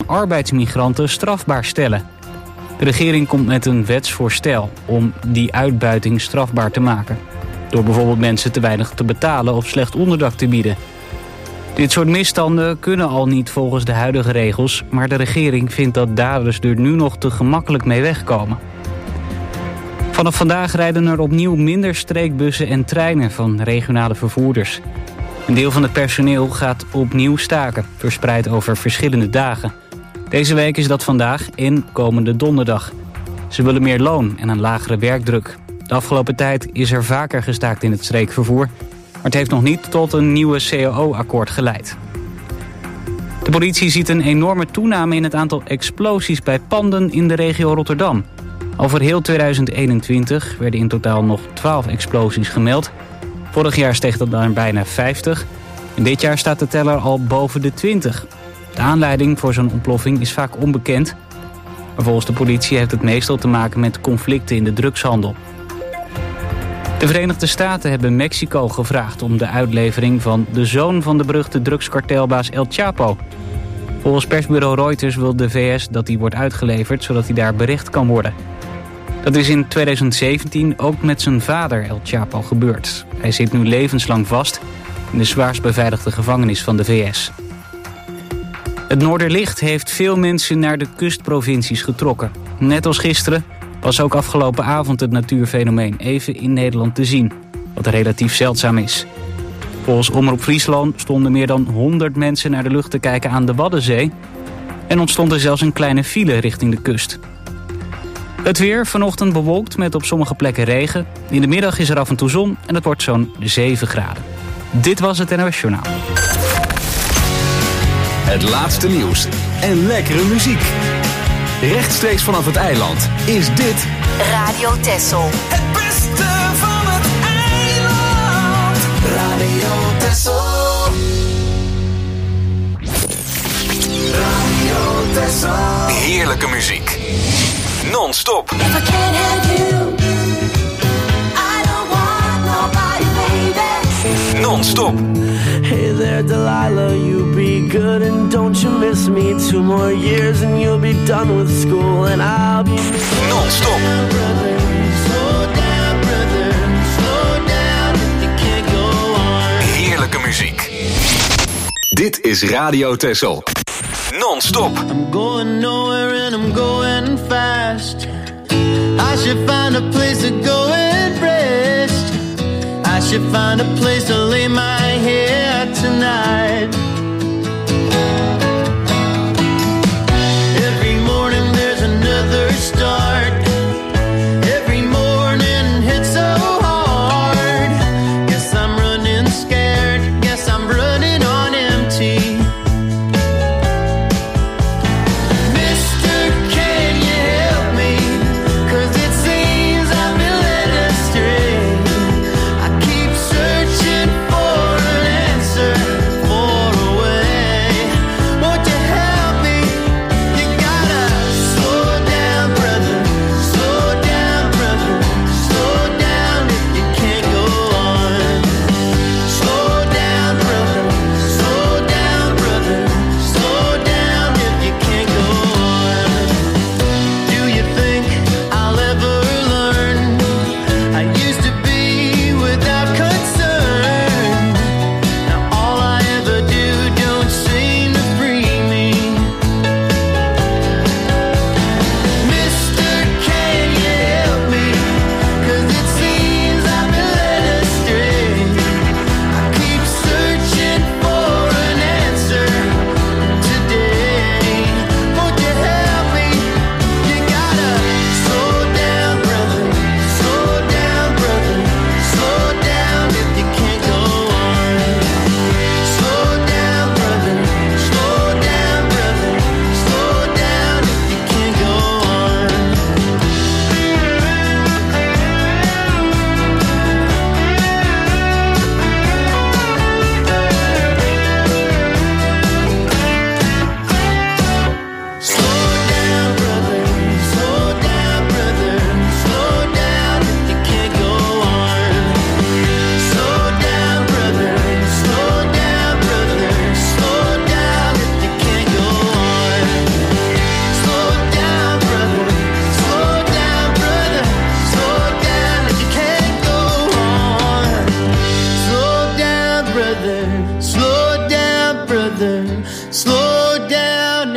arbeidsmigranten strafbaar stellen. De regering komt met een wetsvoorstel om die uitbuiting strafbaar te maken. Door bijvoorbeeld mensen te weinig te betalen of slecht onderdak te bieden. Dit soort misstanden kunnen al niet volgens de huidige regels, maar de regering vindt dat daders er nu nog te gemakkelijk mee wegkomen. Vanaf vandaag rijden er opnieuw minder streekbussen en treinen van regionale vervoerders. Een deel van het personeel gaat opnieuw staken, verspreid over verschillende dagen. Deze week is dat vandaag en komende donderdag. Ze willen meer loon en een lagere werkdruk. De afgelopen tijd is er vaker gestaakt in het streekvervoer, maar het heeft nog niet tot een nieuwe CAO-akkoord geleid. De politie ziet een enorme toename in het aantal explosies bij panden in de regio Rotterdam. Over heel 2021 werden in totaal nog 12 explosies gemeld. Vorig jaar steeg dat naar bijna 50. En dit jaar staat de teller al boven de 20. De aanleiding voor zo'n ontploffing is vaak onbekend. Maar volgens de politie heeft het meestal te maken met conflicten in de drugshandel. De Verenigde Staten hebben Mexico gevraagd om de uitlevering van de zoon van de beruchte drugskartelbaas El Chapo. Volgens persbureau Reuters wil de VS dat hij wordt uitgeleverd zodat hij daar berecht kan worden. Dat is in 2017 ook met zijn vader El Chapo gebeurd. Hij zit nu levenslang vast in de zwaarst beveiligde gevangenis van de VS. Het Noorderlicht heeft veel mensen naar de kustprovincies getrokken. Net als gisteren was ook afgelopen avond het natuurfenomeen even in Nederland te zien, wat relatief zeldzaam is. Volgens Omroep Friesland stonden meer dan 100 mensen naar de lucht te kijken aan de Waddenzee en ontstond er zelfs een kleine file richting de kust. Het weer vanochtend bewolkt met op sommige plekken regen. In de middag is er af en toe zon en het wordt zo'n 7 graden. Dit was het NOS Journaal. Het laatste nieuws en lekkere muziek. Rechtstreeks vanaf het eiland is dit Radio Texel. Het beste van het eiland. Radio Texel. Radio Texel. heerlijke muziek. Non-stop. If I can't have you, I don't want nobody, baby. Non-stop. Hey there, Delilah, you be good and don't you miss me. 2 more years and you'll be done with school and I'll be Non-stop. brother. Slow down, brother. Slow down. You can't go on. Heerlijke muziek. Dit is Radio Texel. Non-stop. I'm going nowhere and I'm going fast. I should find a place to go and rest. I should find a place to lay my head tonight. Every morning there's another start. Every morning hits so hard. Guess I'm running scared. Guess I'm running on empty. Mister, can you help me? 'Cause it seems I've been led astray. I keep searching for an answer, for a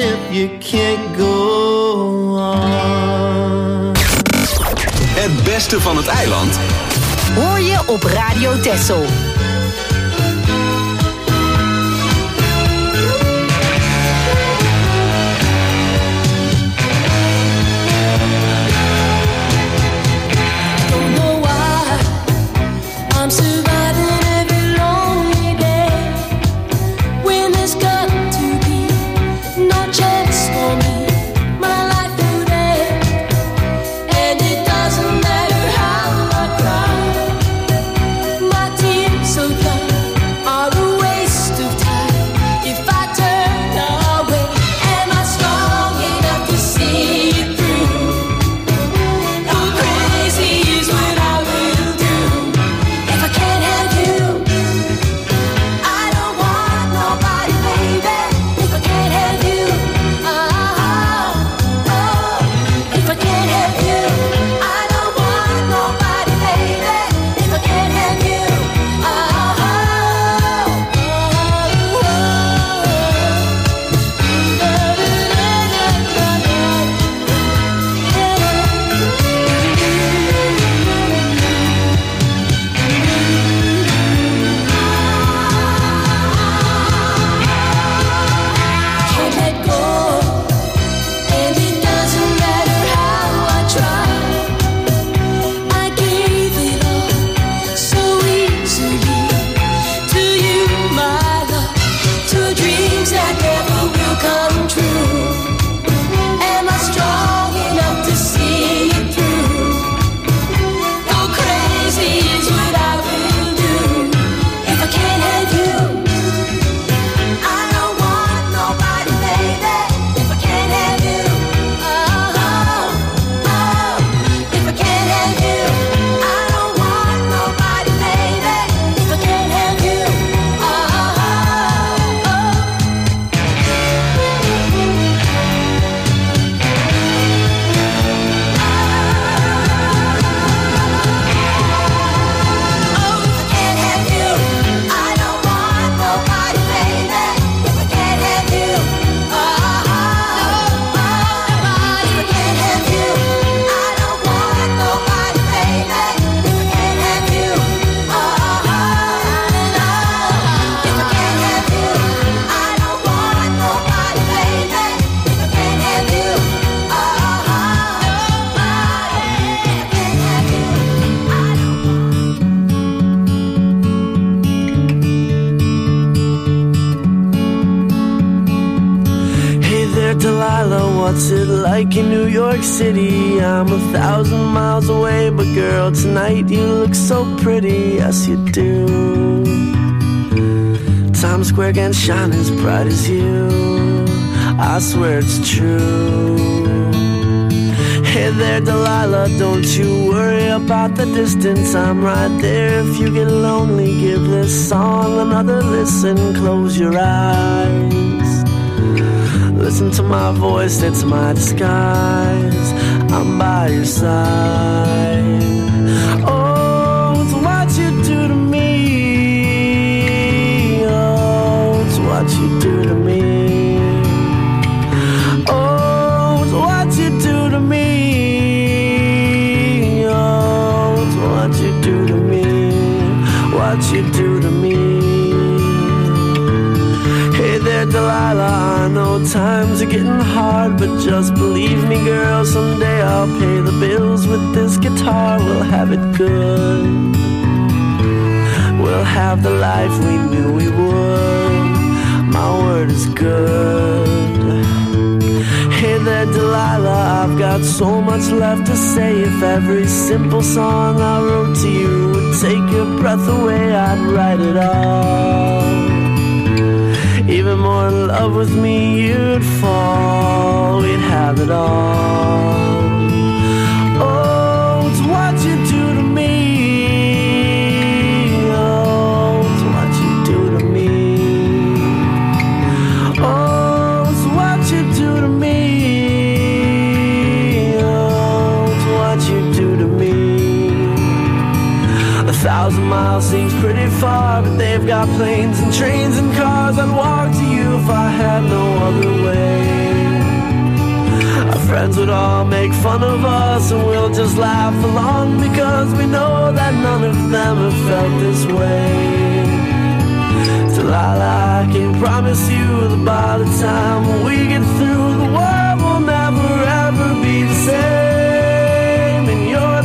if you can't go on. Het beste van het eiland Hoor je op Radio Texel. What's it like in New York City? I'm 1,000 miles away, but girl, tonight you look so pretty, yes you do. Times Square can't shine as bright as you, I swear it's true. Hey there, Delilah, don't you worry about the distance, I'm right there. If you get lonely, give this song another listen, close your eyes. Listen to my voice, it's my disguise, I'm by your side. Oh, it's what you do to me. Oh, it's what you do to me. Oh, it's what you do to me. Oh, it's what you do to me. What you do to me. Hey there, Delilah, I know times are getting hard, but just believe me, girl, someday I'll pay the bills with this guitar. We'll have it good. We'll have the life we knew we would. My word is good. Hey there, Delilah, I've got so much left to say. If every simple song I wrote to you would take your breath away, I'd write it all. Even more in love with me you'd fall, we'd have it all. Oh, it's what you do to me. Oh, it's what you do to me. Oh, it's what you do to me. Oh, it's what you do to me. 1,000 miles seems pretty far, but they've got planes and trains and cars. I'd walk to you if I had no other way. friends would all make fun of us, and we'll just laugh along because we know that none of them have felt this way. Delilah, I can promise you that by the time we get through, the world will never ever be the same, and you're to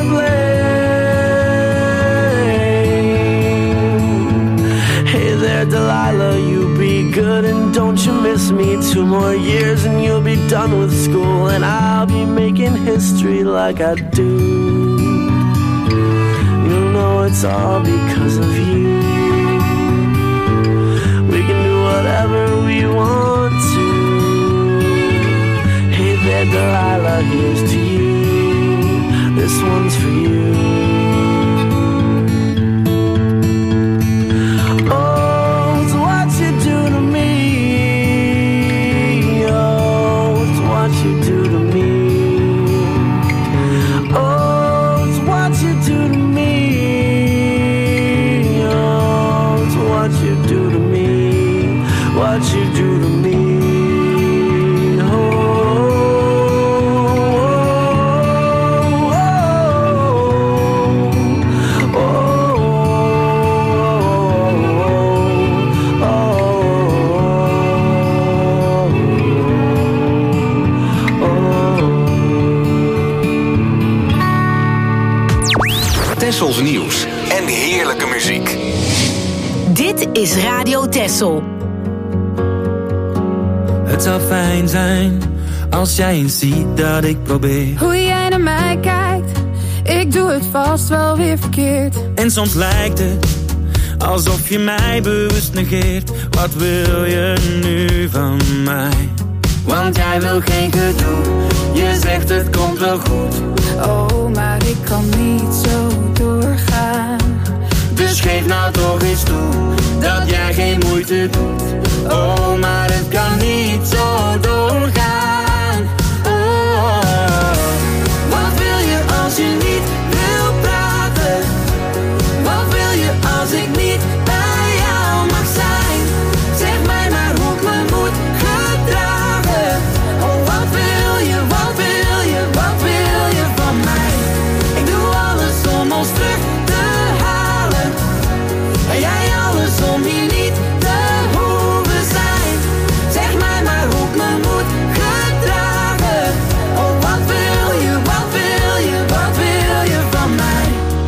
blame. Hey there, Delilah, you be good and don't you miss me. 2 more years and you'll be done with school, and I'll be making history like I do. You know it's all because of you. We can do whatever we want to. Hey there, Delilah, here's to you. This one's for you. Oh, it's what you do to me. Oh, it's what you do to me. Oh, it's what you do to me. Oh, it's what you do to me. What you do to me. Tessels nieuws en heerlijke muziek. Dit is Radio Tessel. Het zou fijn zijn als jij eens ziet dat ik probeer. Hoe jij naar mij kijkt, ik doe het vast wel weer verkeerd. En soms lijkt het alsof je mij bewust negeert. Wat wil je nu van mij? Want jij wil geen gedoe, je zegt het komt wel goed. Oh, maar ik kan niet zo doorgaan. Dus geef nou toch eens toe dat jij geen moeite doet. Oh, maar het kan niet zo doorgaan. Oh, wat wil je als je niet wil praten? Wat wil je als ik niet bij jou mag zijn? Zeg mij maar hoe ik me moet gedragen. Oh, wat wil je, wat wil je, wat wil je van mij? Ik doe alles om ons terug te halen. En jij alles om hier niet te hoeven zijn. Zeg mij maar hoe ik me moet gedragen. Oh, wat wil je, wat wil je, wat wil je van mij?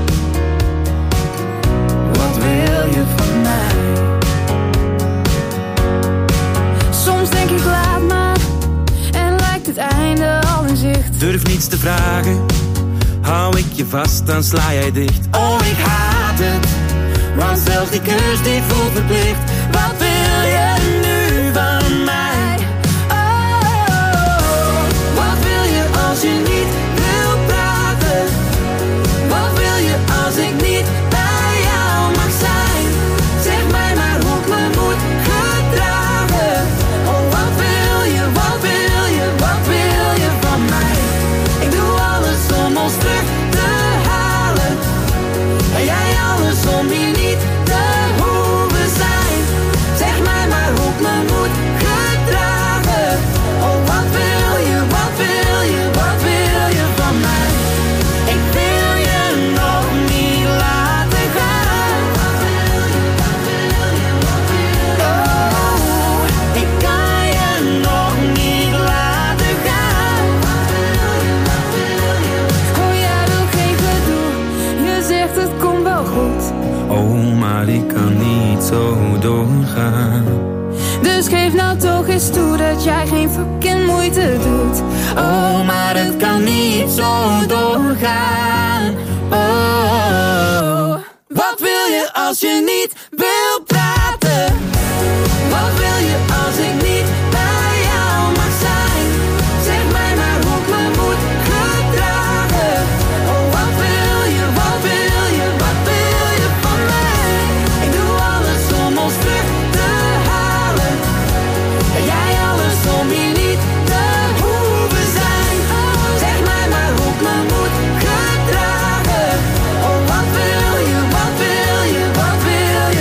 Wat wil je van mij? Soms denk ik laat maar, en lijkt het einde al in zicht. Durf niets te vragen, hou ik je vast, dan sla jij dicht. Oh, ik haat het, want zelfs die kus die voelt verplicht. Wat wil je nu van mij? Oh, wat wil je als je niet wil praten? Wat wil je als ik niet bij jou mag zijn? Zeg mij maar hoe ik me moet gedragen. Oh, wat wil je, wat wil je, wat wil je van mij? Ik doe alles om ons terug te halen. En jij alles om hier niet te hoeven zijn. Zeg mij maar hoe ik me moet gedragen. Oh, wat wil je, wat wil je, wat wil je van mij? Ik wil je nog niet laten gaan. Wat wil je, wat wil je, wat wil je? Oh, ik kan je nog niet laten gaan. Wat wil je, wat wil je? Oh, jij wil geen gedoe, je zegt het komt wel goed. Oh, maar ik kan niet zo doorgaan. Dus geef nou toch eens toe dat jij geen fucking moeite doet. Oh, maar het kan niet zo doorgaan. Oh, wat wil je als je niet wil praten? Wat wil je als ik niet bij jou mag zijn? Zeg mij maar hoe ik me moet gedragen. Oh, wat wil je, wat wil je, wat wil je van mij? Ik doe alles om ons terug te halen. En jij alles om hier niet te hoeven zijn. Zeg mij maar hoe ik me moet gedragen. Oh, wat wil je, wat wil je, wat wil je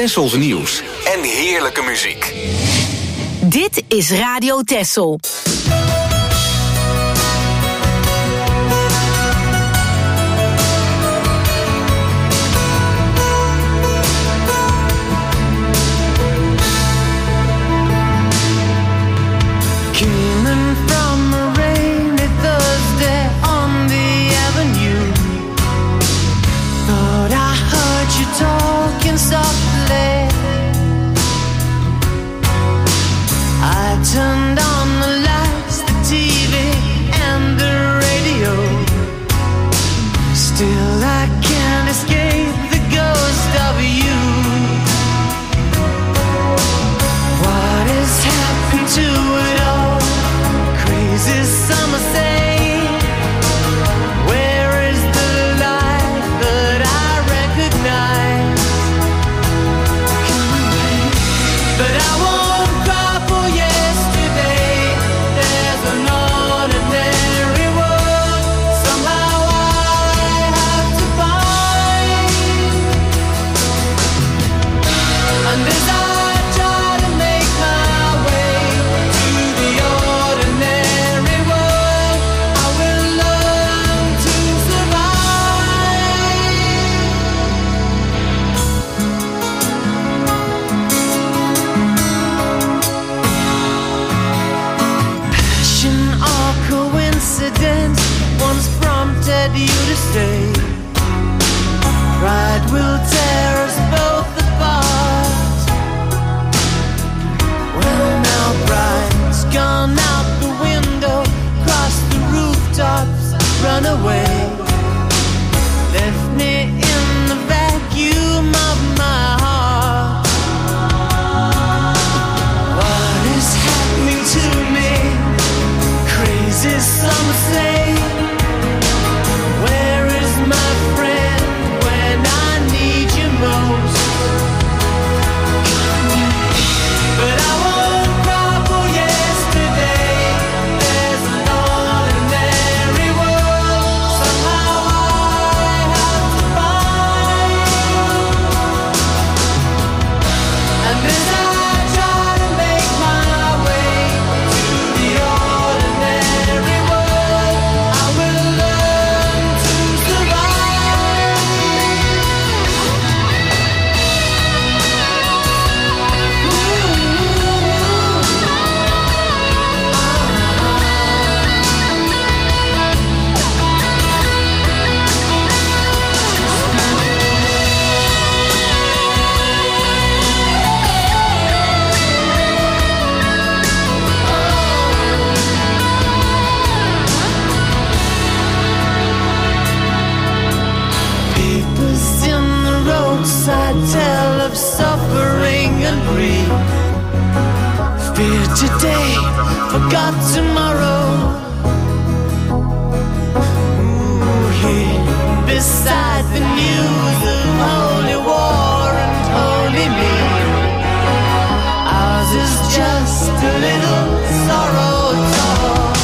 Tessels nieuws en heerlijke muziek. Dit is Radio Tessel. Coming from a rainy Thursday on the avenue, thought I heard you talking softly. I turned on the lights, the TV and the radio. Still I can't escape the ghost of you. What has happened to it all? Crazy summer say, where is the life that I recognize? But I won't cry for yesterday. There's an ordinary world somehow I have to find. And as I try to make my way to the ordinary world, I will learn to survive. Passion or coincidence once prompted you to stay. Pride will tear us both apart. Well, now pride's gone out the window, cross the rooftops, run away. Left me in the vacuum of my heart. What is happening to me? Crazy some say. Where is my friend when I need you most? But I won't cry for yesterday. There's an ordinary world somehow I have to find. And as I try to make my way to the ordinary world, I will learn to survive. Papers in the roadside tell of suffering and grief. Fear today, forgot tomorrow. Ooh, here beside the news of holy war and holy me, ours is just a little sorrow talk.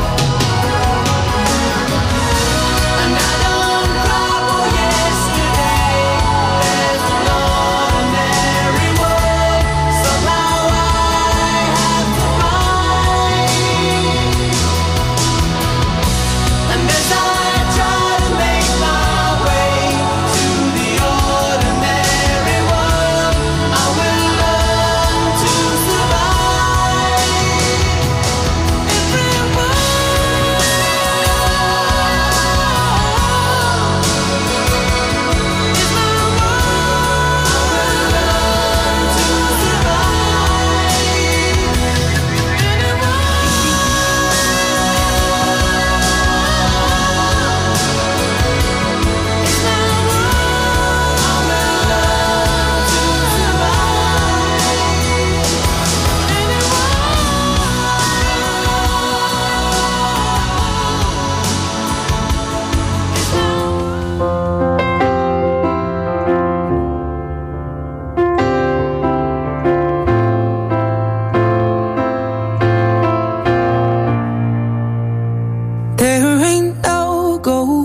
And I don't cry for yesterday. There's an ordinary world somehow I have to find. And as I try to make my way to the ordinary world, I will learn to survive.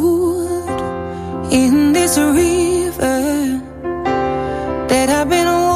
this river that I've been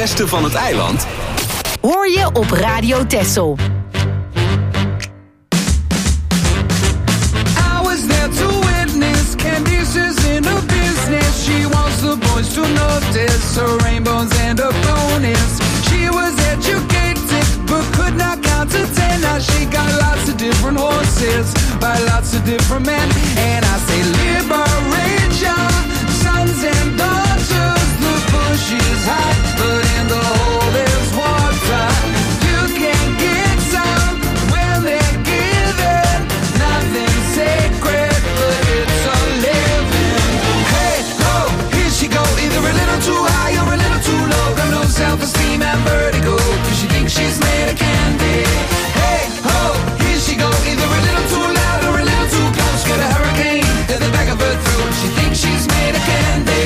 beste van het eiland hoor je op Radio Texel. I was there to witness Candice's in her business. She wants the boys to notice her rainbows and her bonus. She was educated but could not count to 10. Now she got lots of different horses by lots of different men. And I say liberate your sons and daughters. The bush is high, but in the hole there's water. You can get some when they're given. Nothing sacred, but it's a living. Hey, ho, here she go. Either a little too high or a little too low. Got no self-esteem and vertigo, cause she thinks she's made of candy. Hey, ho, here she go. Either a little too loud or a little too close. Got a hurricane in the back of her throat. She thinks she's made of candy.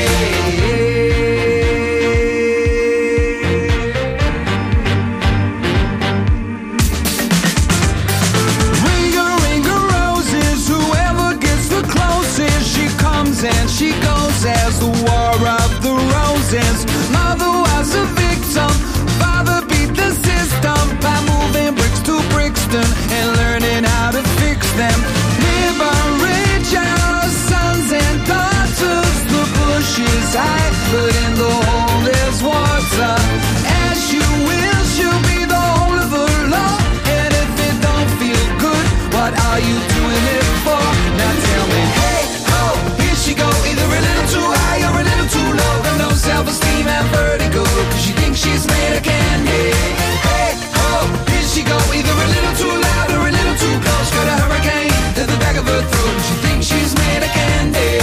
And she goes as the war of the roses. Mother was a victim, father beat the system by moving bricks to Brixton and learning how to fix them. Liberate your sons and daughters. The bush is high, but in the hole there's water. As you will, she'll be the whole of the law. And if it don't feel good, what are you doing it for? Now tell me, hey, ho, here she go. Either a little too high or a little too low. Got no self-esteem and vertigo, cause she thinks she's made of candy. Hey, ho, here she go. Either a little too loud or a little too close. Got a hurricane to the back of her throat. She thinks she's made of candy.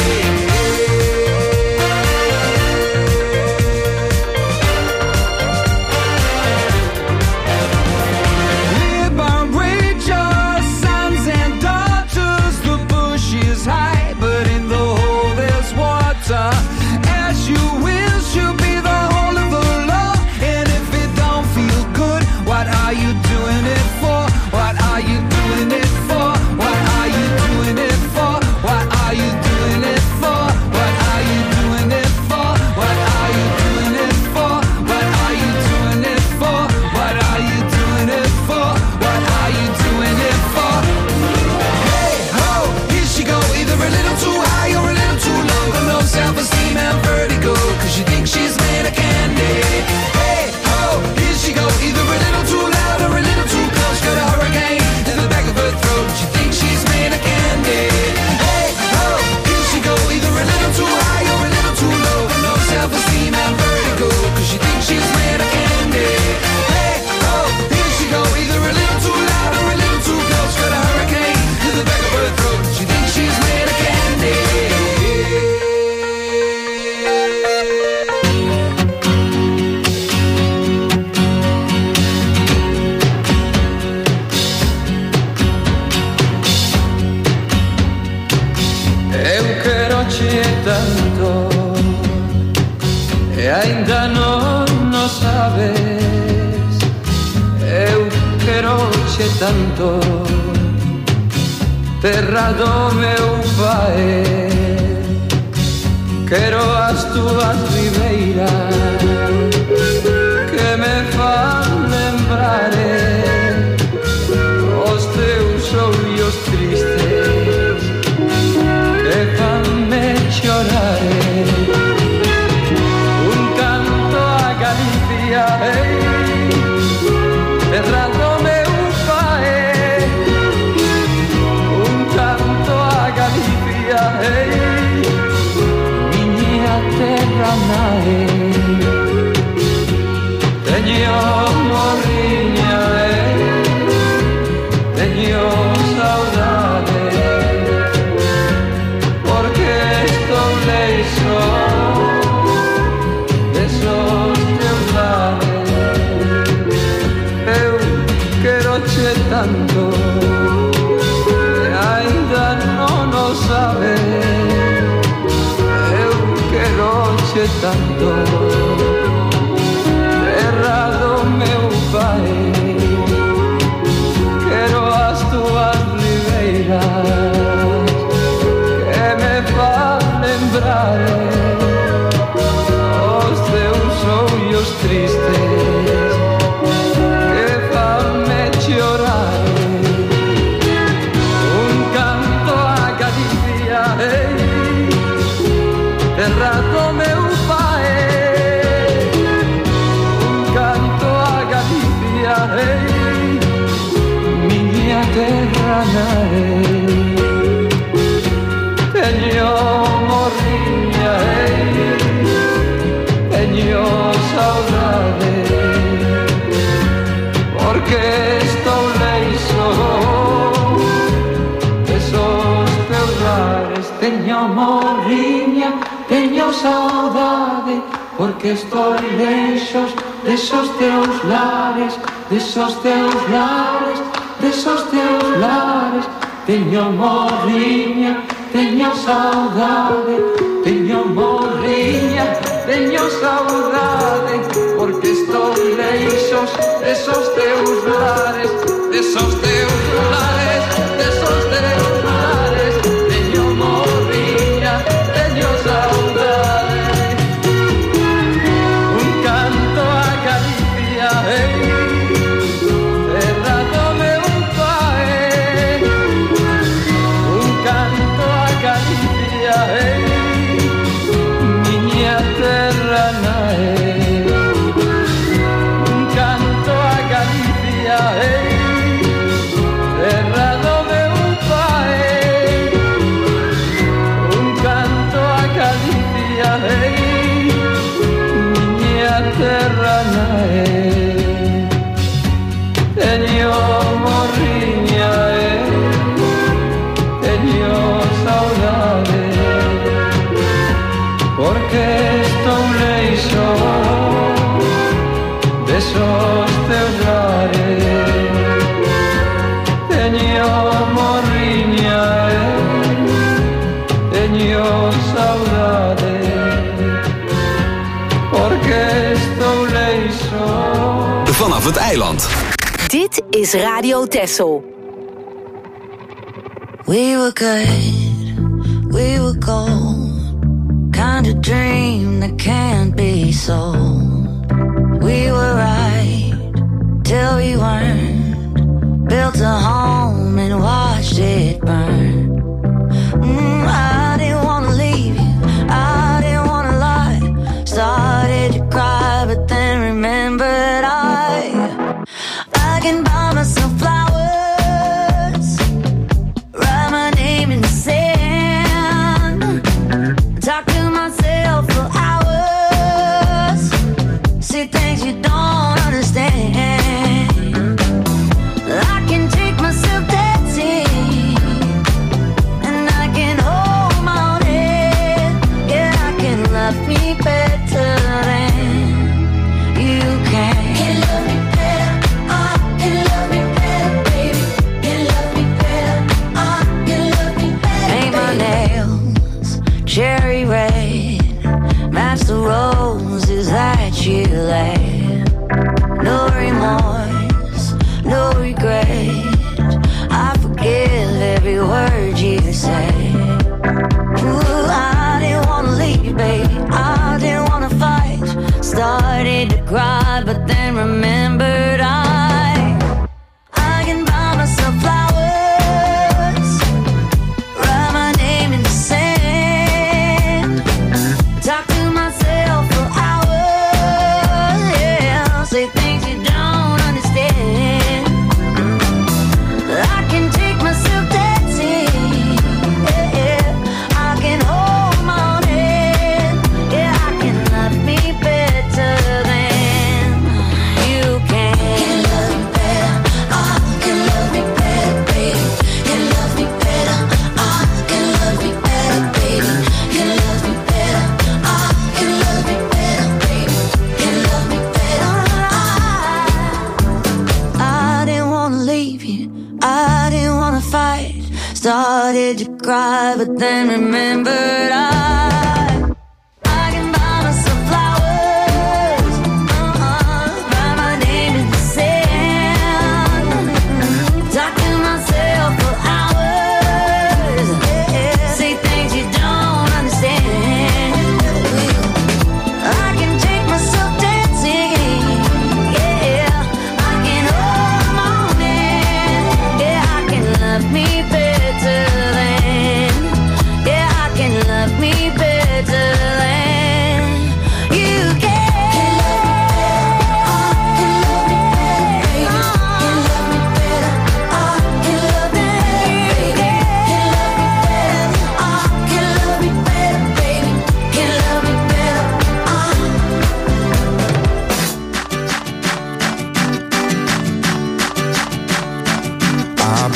Liberate your sons and daughters. The bush is high, but in the hole there's water. As you will, she'll be the whole of the law. And if it don't feel good, what are you doing it for? What are you doing it for? What are you doing it for? What are you doing it for? What are you doing it for? What are you doing it for? What are you doing it for? What are you doing it for? What are you doing it for? Hey ho, here she go. Either a little too high or a little too low. Got no self-esteem and vertigo, cause she thinks she's made of candy. Hey ho, here she go. Either a little too loud or a little too close. Got a hurricane in the back of her throat. She thinks she's made of candy. Hey ho, here she go. Either a little too high or a little too low. Got no self-esteem and vertigo, cause she thinks she's made of candy. Hey ho, here she go. Either a little too loud or a little too close. Got a hurricane in the back of her throat. She thinks she's made of candy. Eu quero-te tanto e ainda não sabes. Eu quero-te tanto, terra do meu pai. Quero as tuas ribeiras que me fan lembrar os teus olhos tristes que fan-me chorar. Un canto a Galicia, terra do meu pai. Un canto a Galicia, miña terra nai. Teño morriña, teño saudade, porque estou leixo desos teus lares. Eu quero-te tanto e ainda non sabes. Eu quero-te tanto, terra do meu pai. Quero as tuas ribeiras que me fan lembrar os teus olhos tristes Mediterranee. Teníamos riña, teníamos saudade, porque estou leixo desos teus lares. Teníamos riña, teño saudade, porque estou leixos desos teus lares, desos teus lares, desos teus lares. Teño morriña, teño saudade, teño morriña, teño saudade, porque estou leixos desos teus lares, desos teus lares, desos teus lares. Teño morriña, teño saudade. Un canto a Galicia, terra do meu pai. Un canto a Galicia, miña terra nae. Un canto a Galicia, terra do meu pai. Un canto a Galicia, miña terra nae. Teño morriña, teño saudade, porque estou leixo desos teus lares. Teño morriña, teño saudade, porque estou leixo. Vanaf het eiland. Dit is Radio Texel. We were good, we were gold, kind of dream that can't be sold. We were right till we weren't, built a home and watched it burn. I didn't wanna leave you, I didn't wanna lie. Started to cry, but then remembered I can buy myself flowers, write my name in the sand, talk to myself for hours, see things you don't understand. I can take myself dancing, and I can hold my own head. Yeah, I can love me better than you can. Can love me better, can love me better, baby. Can love me better, can love me better. Paint my nails cherry red, match the roses that you laid. No remorse, no regret, I forgive every word you say. Ooh, I didn't wanna leave, baby, I didn't wanna fight. Started to cry, but then remembered I can buy myself flowers, write my name in the sand, talk to myself for hours, yeah, say things you don't understand. I can take myself dancing, yeah, I can hold my own head, yeah, I can love me better than you can. Can love me better, can love me better, baby. Can love me better, can love me better, baby. Can love me better, can love me better, baby. Can love me better. I didn't wanna leave you, I didn't wanna fight. Started to cry, but then remembered I can buy myself flowers, write my name in the sand, talk to myself for hours, yeah, say things you don't understand. I can take myself dancing, yeah, I can hold my own hand, yeah, I can love me better than, yeah, I can love me better.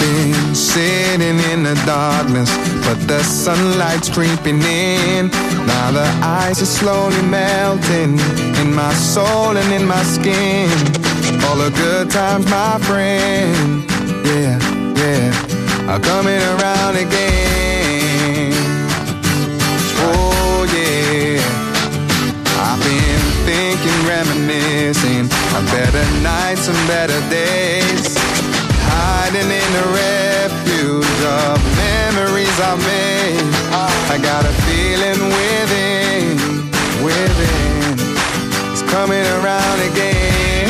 been sitting in the darkness, but the sunlight's creeping in. Now the ice is slowly melting in my soul and in my skin. All the good times, my friend, yeah, yeah, are coming around again. Oh yeah, I've been thinking, reminiscing of better nights and better days, hiding in the refuge of memories I've made. I got a feeling within, it's coming around again.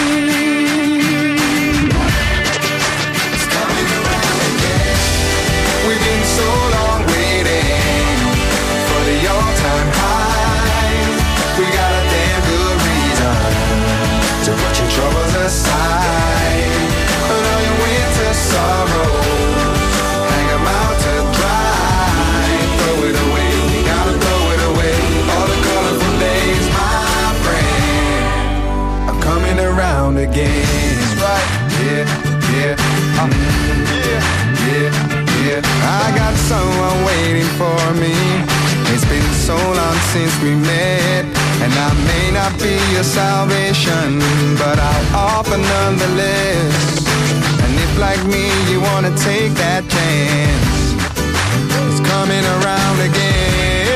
It's coming around again. We've been so long waiting for the all-time high. We got a damn good reason to put your troubles aside. Put all your winter sorrows, hang them out to dry. Throw it away, you gotta throw it away. All the colorful days, my friend, are coming around again. That's right, yeah, yeah, yeah, yeah. I got someone waiting for me. It's been so long since we met, and I may not be your salvation, but I'll offer nonetheless. And if like me you wanna take that chance, it's coming around again.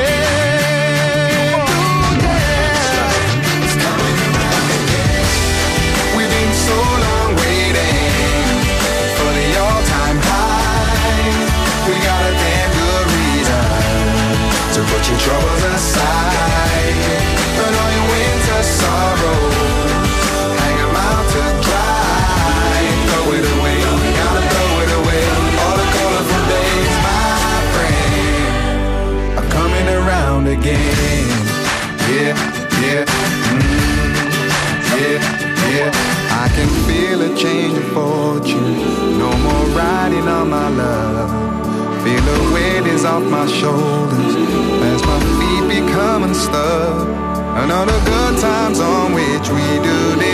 Ooh, yeah. It's coming around again. We've been so long waiting for the all-time high. We got a damn good reason to put your troubles aside. Put all your winter sorrows, hang them out to dry. Throw it away, you gotta throw it away. All the colorful days, my friend, are coming around again. Yeah, yeah, yeah, yeah. I can feel a change of fortune. No more riding on my love. Feel the weight is off my shoulders as my feet become unstuck. And all the good times on which we do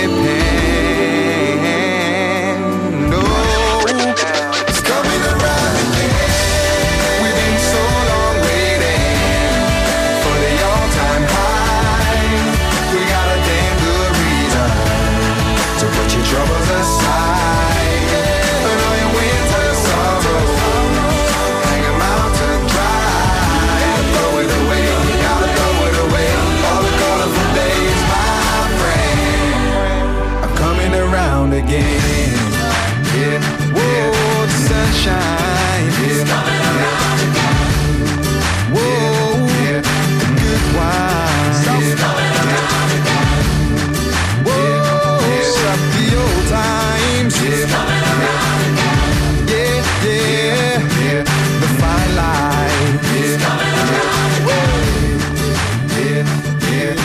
depend. Oh, it's coming around again. We've been so long waiting for the all-time high. We got a damn good reason to put your troubles aside. Put all your winter sorrows, hang them out to dry. Throw it away, you gotta throw it away. All the colorful days, my friend, are coming around again. Yeah, yeah. Whoa, the sunshine, yeah, it's coming around again. Whoa, yeah, the good wine, it's coming around again. Whoa, yeah, up the old times, yeah, it's coming around again. Yeah, yeah, yeah, the fine line, yeah, it's coming around again. Yeah, yeah,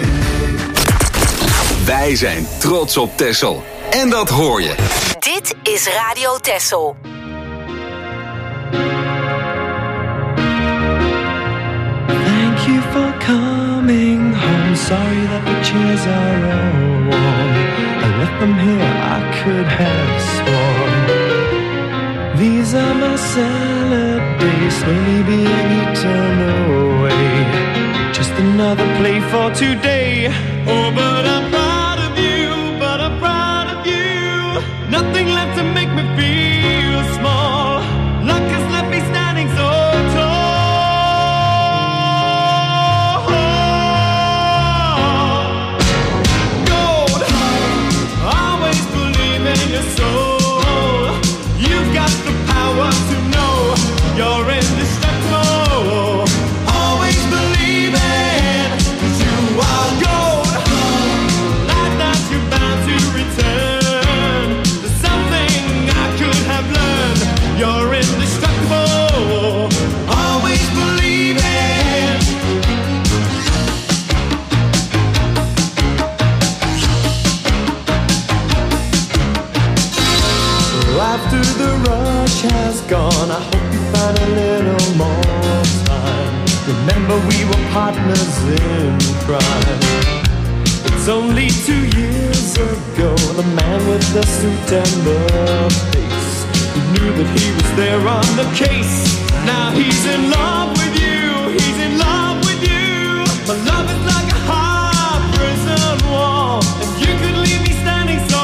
yeah. Wij zijn trots op Texel. En dat hoor je. Dit is Radio Texel. Thank you for coming home. Sorry that the chairs are all warm. I left them here, I could have sworn. These are my salad days, slowly being eaten away. Just another play for today. Oh, but I'm proud of you, but I'm proud of you. Nothing left to make me feel small. Luck has left me standing so tall. Gold, always believe in your soul. You've got the power to know you're indestructible. Always believe it, 'cause you are gold. Like that you're bound to return. There's something I could have learned. You're indestructible. Always believe it. After the rush has gone, I hope you find a little more time. Remember we were partners in crime. It's only 2 years ago, the man with the suit and the face, knew that he was there on the case. Now he's in love with you, he's in love with you. My love is like a high prison wall, and you could leave me standing so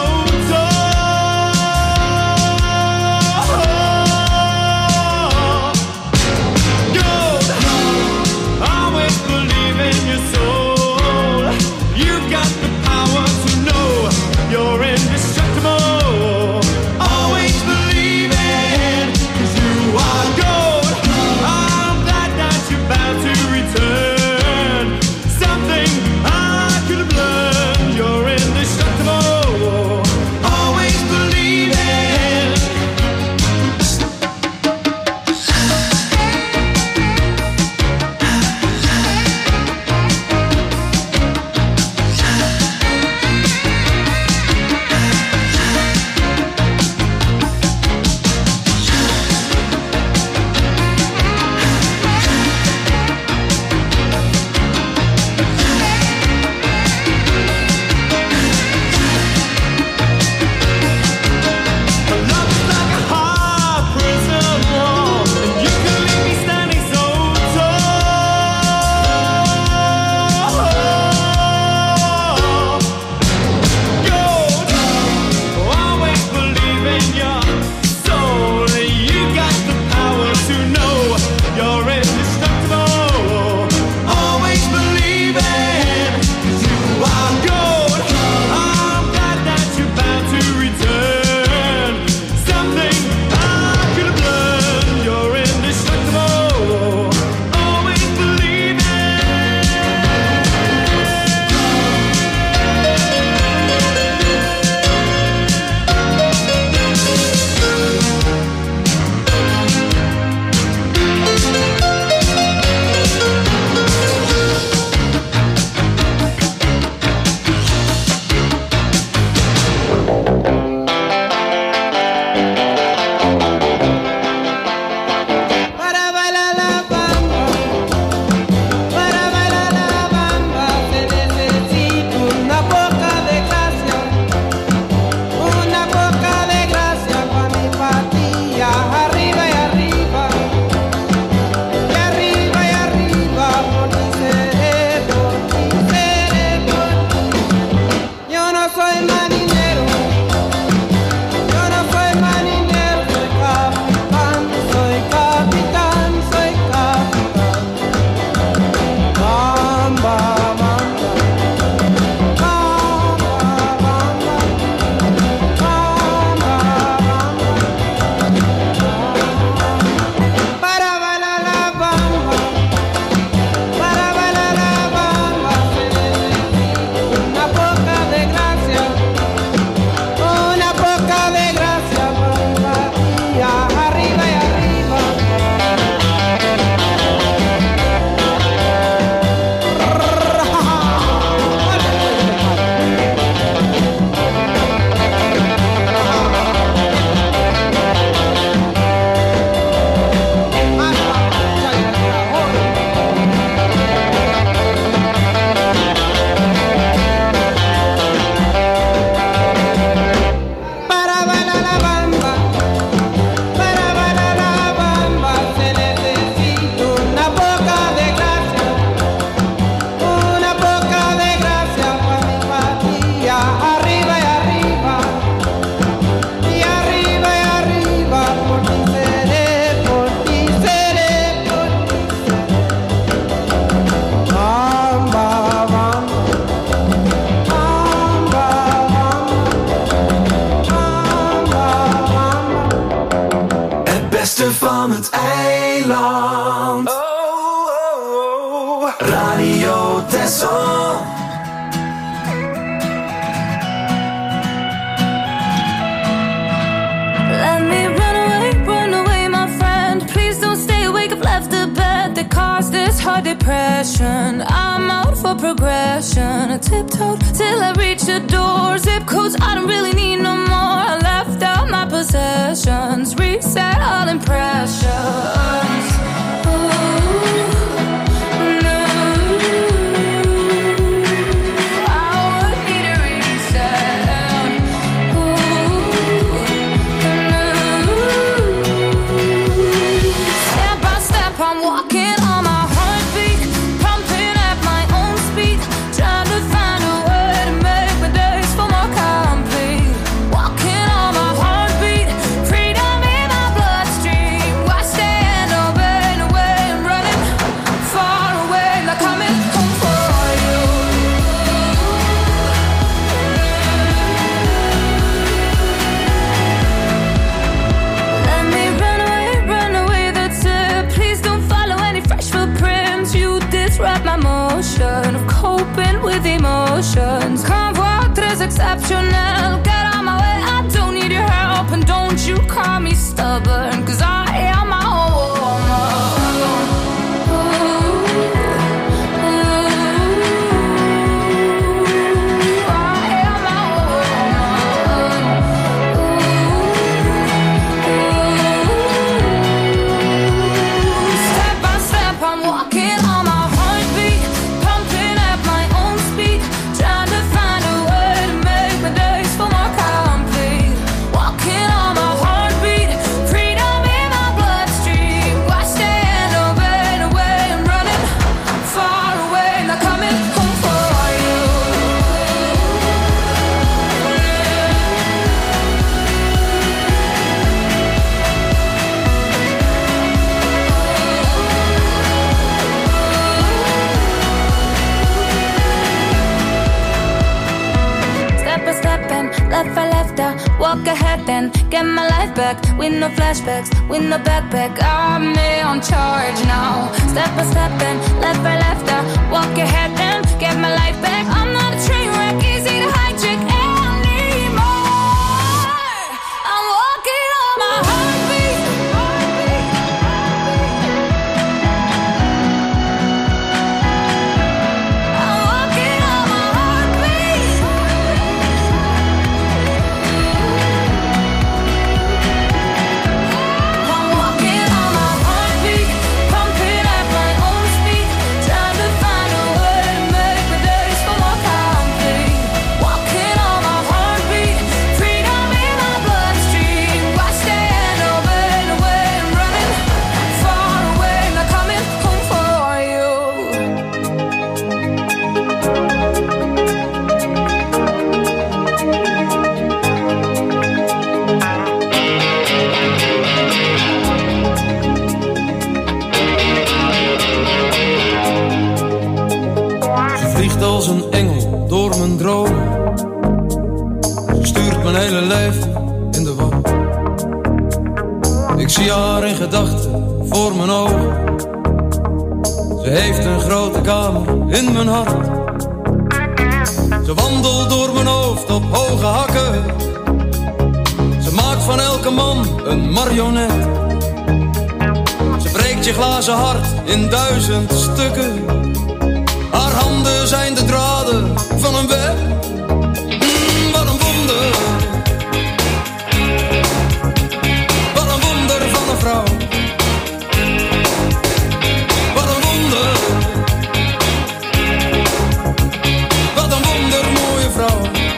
tall. Gold, always believe in your soul. You got the power to know you're indestructible. Always believe it, 'cause you are gold. I'm glad that you're bound to return. Something I could have learned. You're indestructible. Always believe it. Love is like a high prison wall, and you can leave me standing so tall. Gold, always believe in your soul. You got the power to know you're indestructible. Always believe it, 'cause you are gold. I'm glad that you're bound to return. Something I could have learned. You're indestructible. Always believe it. Para bailar la bamba, para bailar la bamba se necesita una poca de gracia pa' mi patilla. Arriba y arriba, y arriba y arriba, por ti seré, por ti seré, por ti. Yo no soy marinero, soy capitán, soy capitán, soy capitán. Bamba, bamba, bamba, bamba, bamba, bamba. Para bailar la bamba, para bailar la bamba se necesita una poca de gracia para mi patilla. Arriba y arriba. Para bailar la bamba, para bailar la bamba se necesita una poca de gracia pa' mi patilla. Arriba y arriba, y arriba y arriba, por ti seré, por ti seré, por ti seré. Bamba, bamba, bamba, bamba. Het beste van het eiland. Radio Texel. Let me run away, my friend. Please don't stay awake. I've left the bed that caused this hard depression. I'm out for progression. I tiptoed till I reached the door. Zip codes I don't really need no more. I left out my possessions. Reset all impressions. No. I would need a reset. No. stubborn, 'cause I am my own woman. Left for left, walk ahead then get my life back. With no flashbacks, with no backpack. I'm on charge now. Step by step and left for left, walk ahead then get my life back. I'm not a train wreck, easy to hijack anymore. I'm walking on my heartbeat. I'm walking on my heartbeat. I'm walking on my heartbeat, pumping at my own speed, trying to find a way to make my days feel more complete. Walking on my heartbeat, freedom in my bloodstream. Watch the end of it away and running far away, not coming home for you. Ze vliegt als een engel door mijn dromen. Ze stuurt mijn hele leven in de war. Ik zie haar in gedachten voor mijn ogen. Ze heeft een grote kamer in mijn hart. Ze wandelt door mijn hoofd op hoge hakken. Ze maakt van elke man een marionet. Ze breekt je glazen hart in 1000 stukken. Haar handen zijn de draden van een web. Wat een wonder. Wat een wonder van een vrouw. Wat een wonder. Wat een wonder mooie vrouw.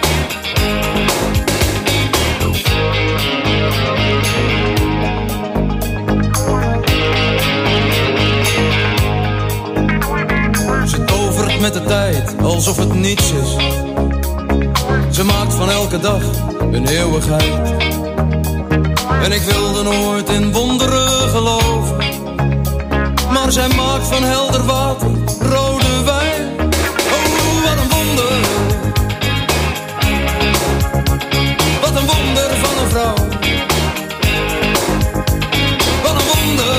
Ze tovert met de tijd alsof het niets is. Ze maakt van elke dag een eeuwigheid. En ik wilde nooit in wonderen geloven, maar zij maakt van helder water rode wijn. Oh, wat een wonder. Wat een wonder van een vrouw. Wat een wonder.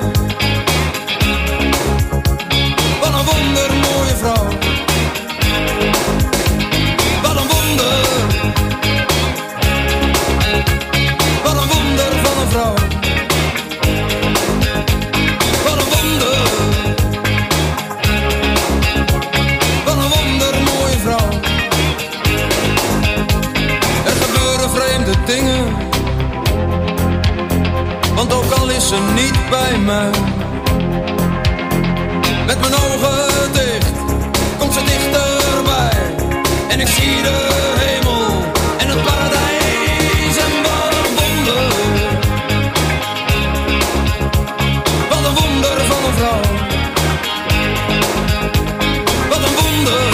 Wat een wonder mooie vrouw. Wat een wonder. Wat een wonder van een vrouw. Wat een wonder. Wat een wonder mooie vrouw. Er gebeuren vreemde dingen, want ook al is ze niet bij mij. Met mijn ogen dicht komt ze dichterbij. En ik zie de hemel en het paradijs. En wat een wonder. Wat een wonder van een vrouw. Wat een wonder.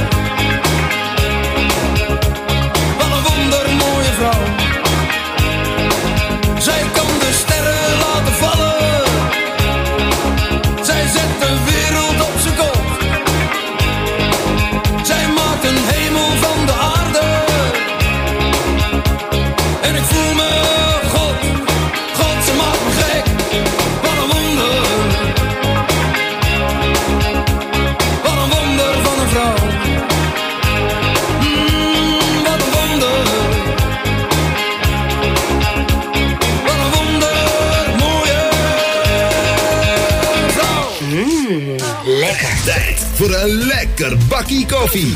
Wat een wonder mooie vrouw. Zij kan de sterren laten vallen. Zij zet de wereld op zijn kop. Zij maakt een hemel van de aarde. Tijd voor een lekker bakkie koffie.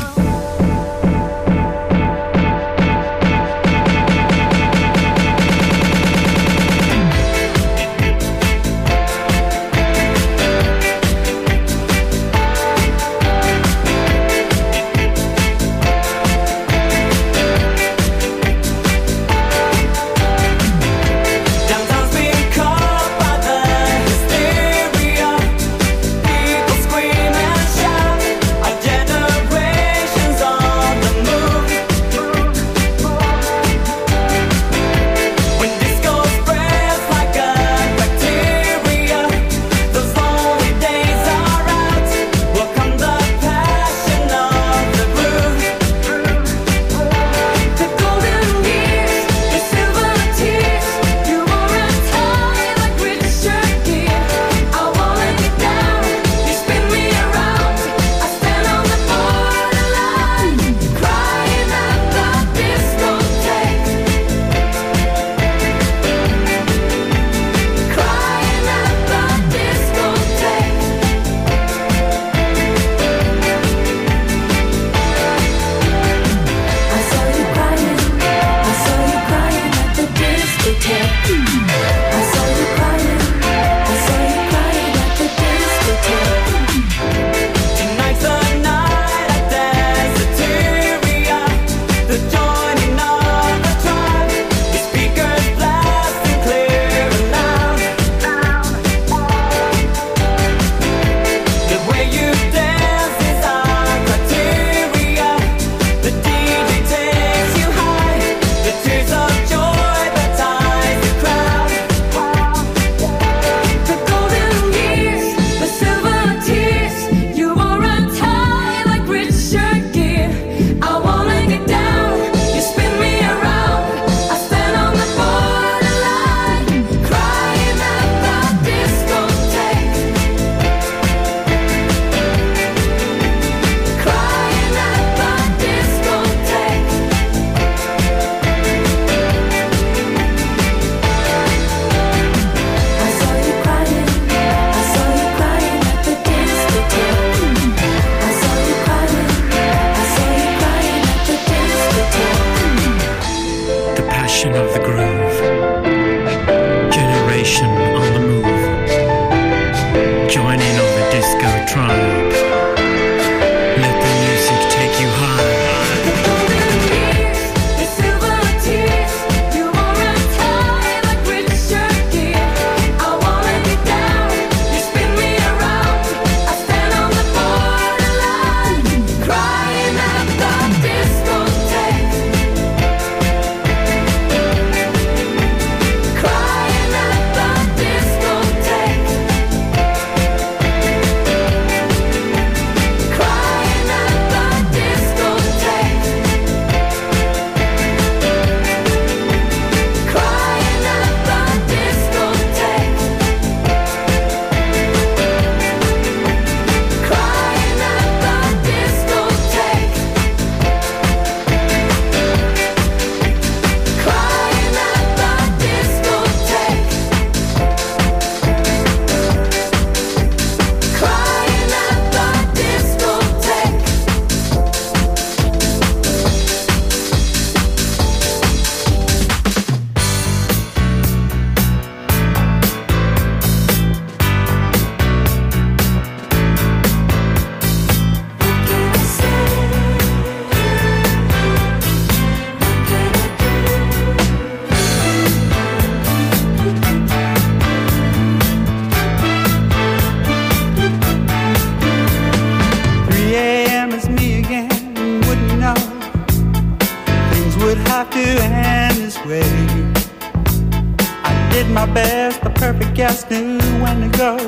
Guess knew when to go.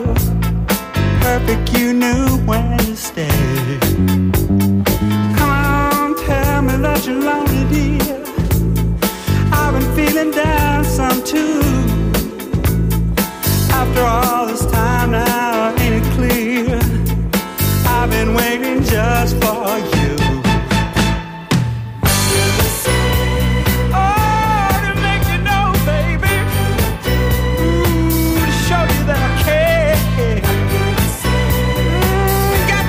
Perfect, you knew when to stay. Come on, tell me that you're lonely, dear. I've been feeling down some too. After all this time now, ain't it clear? I've been waiting just for you. Got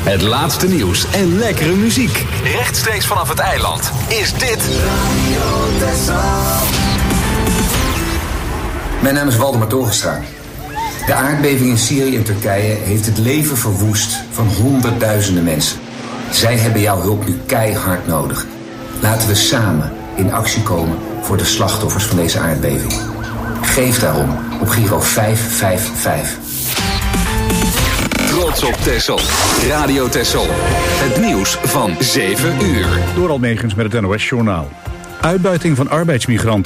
Het laatste nieuws en lekkere muziek. Rechtstreeks vanaf het eiland is dit Radio Texel. Mijn naam is Waldemar Torenstra. De aardbeving in Syrië en Turkije heeft het leven verwoest van honderdduizenden mensen. Zij hebben jouw hulp nu keihard nodig. Laten we samen in actie komen voor de slachtoffers van deze aardbeving. Geef daarom op Giro 555. Trots op Texel. Radio Texel. Het nieuws van 7 uur. Door Almegens met het NOS-journaal. Uitbuiting van arbeidsmigranten